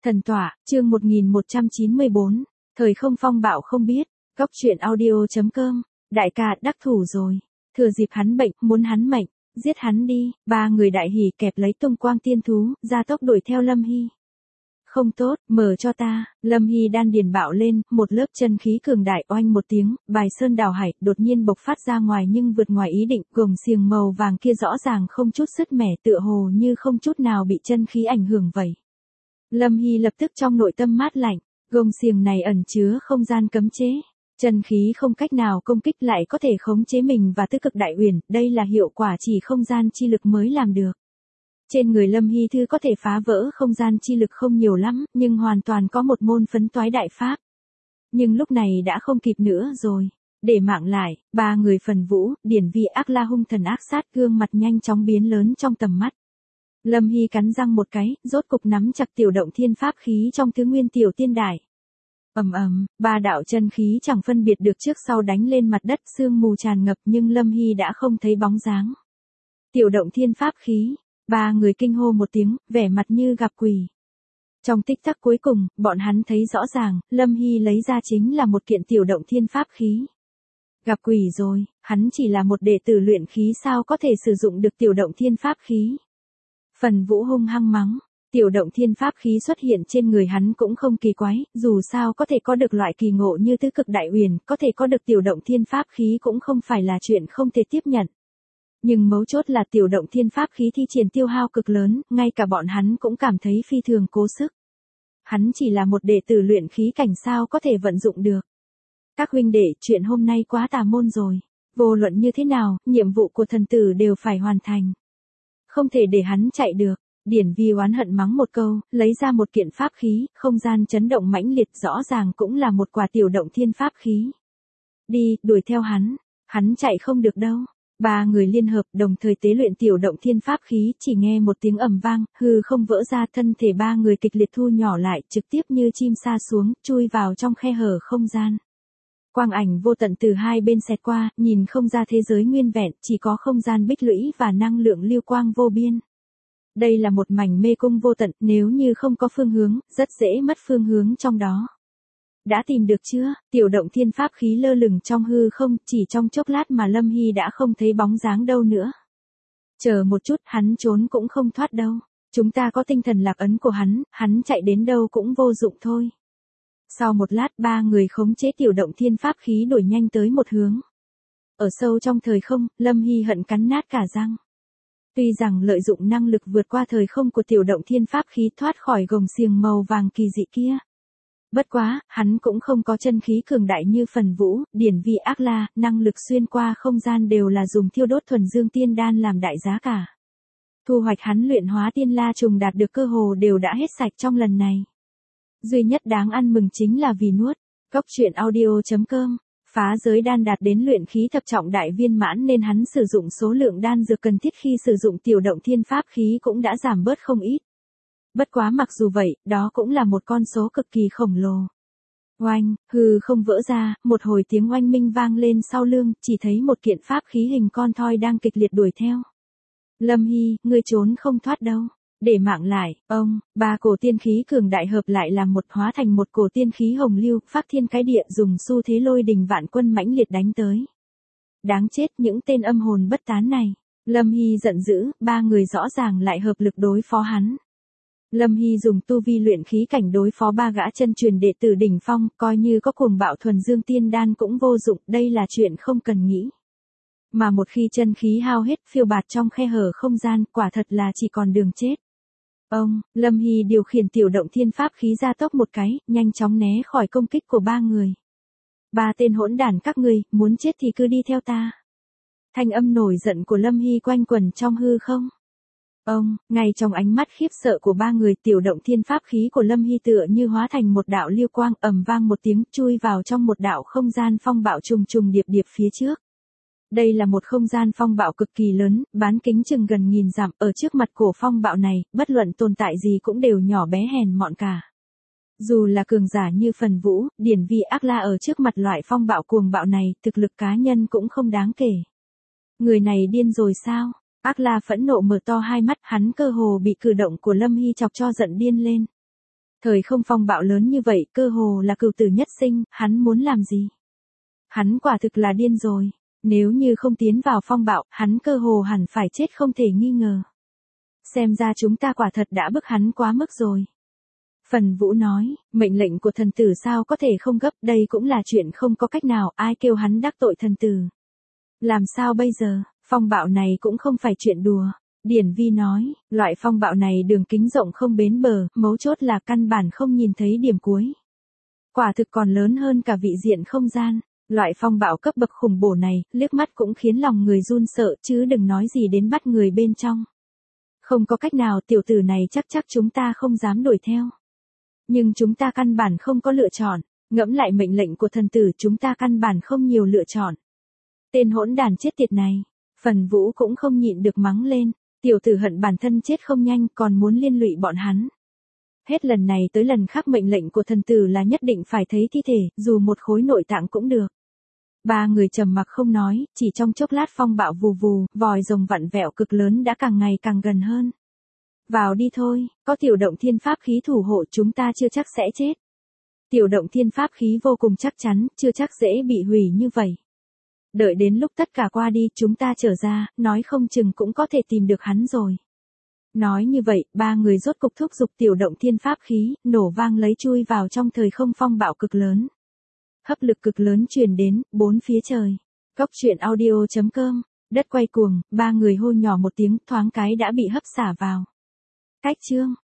Thần tọa, chương 1194, thời không phong bạo không biết, góc truyện audio.com, đại ca đắc thủ rồi, thừa dịp hắn bệnh, muốn hắn mệnh, giết hắn đi, ba người đại hỉ kẹp lấy tung quang tiên thú, ra tốc đuổi theo Lâm Hy. Không tốt, mở cho ta, Lâm Hy đan điền bạo lên, một lớp chân khí cường đại oanh một tiếng, bài sơn đảo hải, đột nhiên bộc phát ra ngoài nhưng vượt ngoài ý định, gồng xiềng màu vàng kia rõ ràng không chút sứt mẻ tựa hồ như không chút nào bị chân khí ảnh hưởng vậy. Lâm Hy lập tức trong nội tâm mát lạnh, gông xiềng này ẩn chứa không gian cấm chế. Chân khí không cách nào công kích lại có thể khống chế mình và tứ cực đại uyển, đây là hiệu quả chỉ không gian chi lực mới làm được. Trên người Lâm Hy Thư có thể phá vỡ không gian chi lực không nhiều lắm, nhưng hoàn toàn có một môn phấn toái đại pháp. Nhưng lúc này đã không kịp nữa rồi. Để mạng lại, ba người Phần Vũ, Điển Vi ác la hung thần ác sát gương mặt nhanh chóng biến lớn trong tầm mắt. Lâm Hy cắn răng một cái, rốt cục nắm chặt tiểu động thiên pháp khí trong thứ nguyên tiểu tiên đài. Ba đạo chân khí chẳng phân biệt được trước sau đánh lên mặt đất, sương mù tràn ngập nhưng Lâm Hy đã không thấy bóng dáng. Tiểu động thiên pháp khí, ba người kinh hô một tiếng, vẻ mặt như gặp quỷ. Trong tích tắc cuối cùng, bọn hắn thấy rõ ràng, Lâm Hy lấy ra chính là một kiện tiểu động thiên pháp khí. Gặp quỷ rồi, hắn chỉ là một đệ tử luyện khí sao có thể sử dụng được tiểu động thiên pháp khí. Phần Vũ hung hăng mắng, tiểu động thiên pháp khí xuất hiện trên người hắn cũng không kỳ quái, dù sao có thể có được loại kỳ ngộ như tứ cực đại uyển, có thể có được tiểu động thiên pháp khí cũng không phải là chuyện không thể tiếp nhận. Nhưng mấu chốt là tiểu động thiên pháp khí thi triển tiêu hao cực lớn, ngay cả bọn hắn cũng cảm thấy phi thường cố sức. Hắn chỉ là một đệ tử luyện khí cảnh sao có thể vận dụng được. Các huynh đệ, chuyện hôm nay quá tà môn rồi. Vô luận như thế nào, nhiệm vụ của thần tử đều phải hoàn thành. Không thể để hắn chạy được. Điển Vi oán hận mắng một câu, lấy ra một kiện pháp khí, không gian chấn động mãnh liệt rõ ràng cũng là một quả tiểu động thiên pháp khí. Đi, đuổi theo hắn chạy không được đâu. Ba người liên hợp đồng thời tế luyện tiểu động thiên pháp khí, chỉ nghe một tiếng ầm vang, hư không vỡ ra, thân thể ba người kịch liệt thu nhỏ lại, trực tiếp như chim sa xuống, chui vào trong khe hở không gian. Quang ảnh vô tận từ hai bên xẹt qua, nhìn không ra thế giới nguyên vẹn, chỉ có không gian bích lũy và năng lượng lưu quang vô biên. Đây là một mảnh mê cung vô tận, nếu như không có phương hướng, rất dễ mất phương hướng trong đó. Đã tìm được chưa? Tiểu động thiên pháp khí lơ lửng trong hư không, chỉ trong chốc lát mà Lâm Hy đã không thấy bóng dáng đâu nữa. Chờ một chút, hắn trốn cũng không thoát đâu. Chúng ta có tinh thần lạc ấn của hắn chạy đến đâu cũng vô dụng thôi. Sau một lát ba người khống chế tiểu động thiên pháp khí đuổi nhanh tới một hướng. Ở sâu trong thời không, Lâm Hy hận cắn nát cả răng. Tuy rằng lợi dụng năng lực vượt qua thời không của tiểu động thiên pháp khí thoát khỏi gồng xiềng màu vàng kỳ dị kia. Bất quá, hắn cũng không có chân khí cường đại như Phần Vũ, Điển Vi ác la, năng lực xuyên qua không gian đều là dùng thiêu đốt thuần dương tiên đan làm đại giá cả. Thu hoạch hắn luyện hóa tiên la trùng đạt được cơ hồ đều đã hết sạch trong lần này. Duy nhất đáng ăn mừng chính là vì nuốt. Góc truyện audio.com, phá giới đan đạt đến luyện khí thập trọng đại viên mãn nên hắn sử dụng số lượng đan dược cần thiết khi sử dụng tiểu động thiên pháp khí cũng đã giảm bớt không ít. Bất quá mặc dù vậy, đó cũng là một con số cực kỳ khổng lồ. Oanh, hư không vỡ ra, một hồi tiếng oanh minh vang lên sau lưng, chỉ thấy một kiện pháp khí hình con thoi đang kịch liệt đuổi theo. Lâm Hy, ngươi trốn không thoát đâu. Để mạng lại, ba cổ tiên khí cường đại hợp lại làm một hóa thành một cổ tiên khí hồng lưu, pháp thiên cái địa dùng xu thế lôi đình vạn quân mãnh liệt đánh tới. Đáng chết những tên âm hồn bất tán này. Lâm Hy giận dữ, ba người rõ ràng lại hợp lực đối phó hắn. Lâm Hy dùng tu vi luyện khí cảnh đối phó ba gã chân truyền đệ tử đỉnh phong, coi như có cuồng bạo thuần dương tiên đan cũng vô dụng, đây là chuyện không cần nghĩ. Mà một khi chân khí hao hết phiêu bạt trong khe hở không gian, quả thật là chỉ còn đường chết. Lâm Hy điều khiển tiểu động thiên pháp khí ra tốc một cái, nhanh chóng né khỏi công kích của ba người. Ba tên hỗn đản các ngươi, muốn chết thì cứ đi theo ta. Thanh âm nổi giận của Lâm Hy quanh quẩn trong hư không. Ngay trong ánh mắt khiếp sợ của ba người, tiểu động thiên pháp khí của Lâm Hy tựa như hóa thành một đạo lưu quang, ầm vang một tiếng chui vào trong một đạo không gian phong bạo trùng trùng điệp điệp phía trước. Đây là một không gian phong bạo cực kỳ lớn, bán kính chừng gần 1000 dặm, ở trước mặt cổ phong bạo này, bất luận tồn tại gì cũng đều nhỏ bé hèn mọn cả. Dù là cường giả như Phần Vũ, Điển Vi ác la ở trước mặt loại phong bạo cuồng bạo này, thực lực cá nhân cũng không đáng kể. Người này điên rồi sao? Ác la phẫn nộ mở to hai mắt, hắn cơ hồ bị cử động của Lâm Hy chọc cho giận điên lên. Thời không phong bạo lớn như vậy, cơ hồ là cửu tử nhất sinh, hắn muốn làm gì? Hắn quả thực là điên rồi. Nếu như không tiến vào phong bạo, hắn cơ hồ hẳn phải chết không thể nghi ngờ. Xem ra chúng ta quả thật đã bức hắn quá mức rồi. Phần Vũ nói, mệnh lệnh của thần tử sao có thể không gấp, đây cũng là chuyện không có cách nào, ai kêu hắn đắc tội thần tử. Làm sao bây giờ, phong bạo này cũng không phải chuyện đùa. Điển Vi nói, loại phong bạo này đường kính rộng không bến bờ, mấu chốt là căn bản không nhìn thấy điểm cuối. Quả thực còn lớn hơn cả vị diện không gian. Loại phong bạo cấp bậc khủng bổ này, liếc mắt cũng khiến lòng người run sợ, chứ đừng nói gì đến bắt người bên trong. Không có cách nào, tiểu tử này chắc chúng ta không dám đuổi theo. Nhưng chúng ta căn bản không có lựa chọn, ngẫm lại mệnh lệnh của thần tử, chúng ta căn bản không nhiều lựa chọn. Tên hỗn đàn chết tiệt này, Phần Vũ cũng không nhịn được mắng lên, tiểu tử hận bản thân chết không nhanh, còn muốn liên lụy bọn hắn. Hết lần này tới lần khác mệnh lệnh của thần tử là nhất định phải thấy thi thể, dù một khối nội tạng cũng được. Ba người trầm mặc không nói, chỉ trong chốc lát phong bạo vù vù, vòi rồng vặn vẹo cực lớn đã càng ngày càng gần hơn. Vào đi thôi, có tiểu động thiên pháp khí thủ hộ chúng ta chưa chắc sẽ chết. Tiểu động thiên pháp khí vô cùng chắc chắn, chưa chắc dễ bị hủy như vậy. Đợi đến lúc tất cả qua đi chúng ta trở ra, nói không chừng cũng có thể tìm được hắn rồi. Nói như vậy, ba người rốt cục thúc giục tiểu động thiên pháp khí, nổ vang lấy chui vào trong thời không phong bạo cực lớn. Hấp lực cực lớn truyền đến, bốn phía trời. Cốc truyện audio.com, đất quay cuồng, ba người hô nhỏ một tiếng, thoáng cái đã bị hấp xả vào. Cách chương.